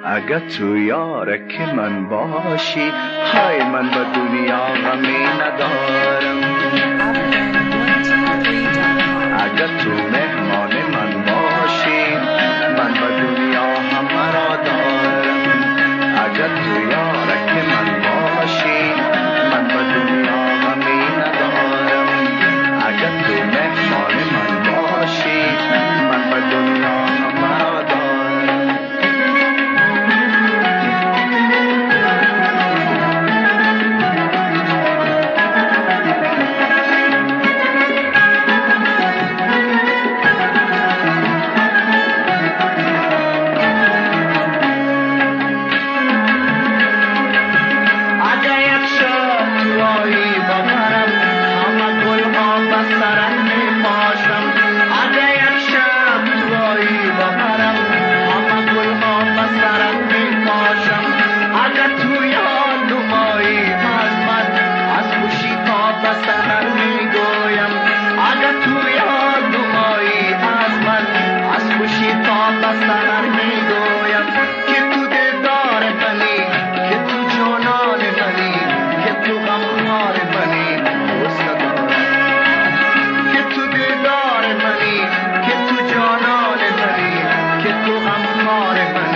اگه تو یارک من باشی، های من به دنیا غمی ندارم. اگه تو مهمان من باشی، من به دنیا همه را دارم. اگه تو یارک من باشی، من به دنیا غمی ندارم. اگه تو مهمان من باشی، من به دنیا همه را دارم. I'm